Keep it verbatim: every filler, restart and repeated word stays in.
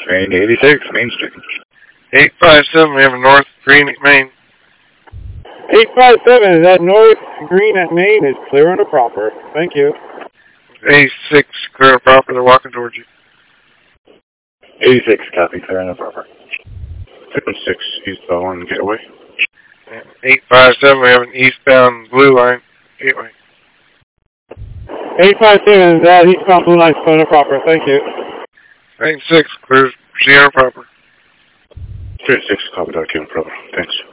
Train eighty-six, Main Street. eight five seven, we have a North Green at Main. eight five seven, is that North Green at Main is clear and proper. Thank you. eighty-six, clear and proper, they're walking towards you. eighty-six, copy, clear and proper. fifty-six, eastbound Gateway. eight five seven, we have an eastbound Blue Line, Gateway. eight five seven, is that eastbound Blue Line, clear and proper. Thank you. eighty-six, clear and proper. thirty-six, copy, clear and proper. Thanks.